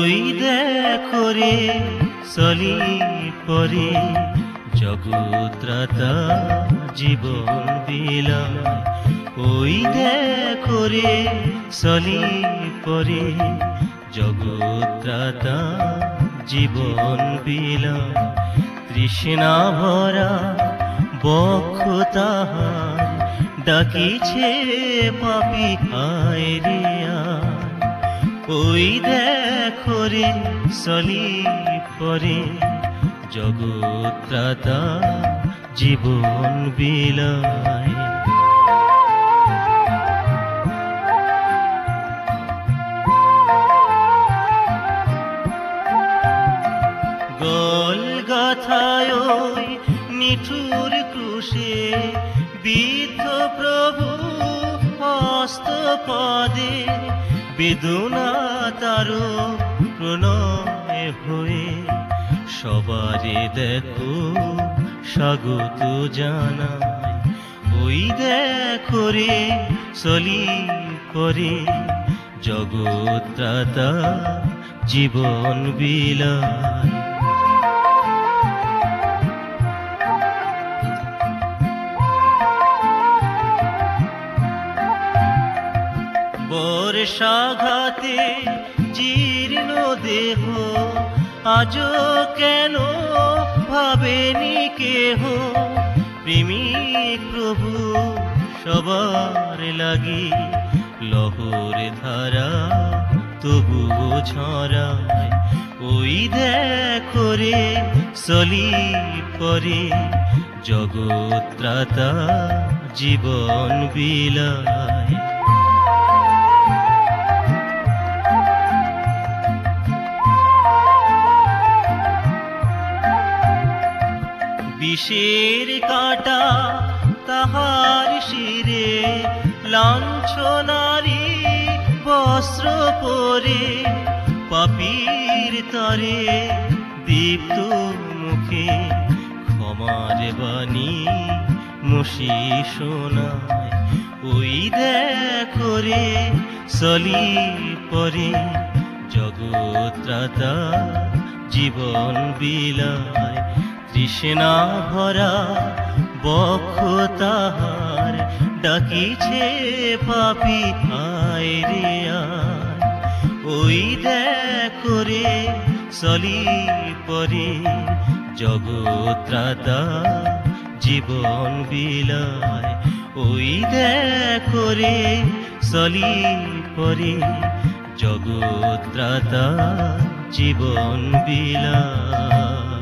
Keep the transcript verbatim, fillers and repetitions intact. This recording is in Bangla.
ওই দেখো রে চলি পরে জগৎরাতা জীবন বিলায়। ওই দেখো রে চলি পরে জগৎরাতা জীবন বিলায়। তৃষ্ণা ভরা বক্ষ তাহার ডাকিছে পাপী আয় রে আয়। ওই দেখো রে চলি পরে জগৎরাতা জীবন বিলায়। গলগথায় ওই নিঠুর ক্রুশে বিদ্ধ প্রভু হস্ত পদে বেদনা তার প্রণয় হয়ে সবারে দেখো স্বাগত জানায়। ওই দেখো রে চলি পরে জগৎরাতা জীবন বিলায়। বর্ষাঘাতে জীর্ণ দেহ আজও কেন ভাবেনি কেহ। প্রেমিক প্রভু সবার লাগি লহরে ধারা তবুও ঝরায়। ওই দেখো রে চলি পরে জগৎরাতা জীবন বিলায়। বিষের কাঁটা তাহার শিরে লাঞ্ছনারি বস্ত্র পরে পাপীর তরে দীপ্ত মুখে ক্ষমার বাণী মুশি শোনায়। ওই দেখো রে চলি পরে জগৎরাতা জীবন বিলায়। তৃষ্ণা ভরা বক্ষ তাহার ডাকিছে পাপী আয় রে আয়। ওই দেখো রে চলি পরে জগৎরাতা জীবন বিলায়। ওই দেখো রে চলি পরে জগৎরাতা জীবন বিলায়।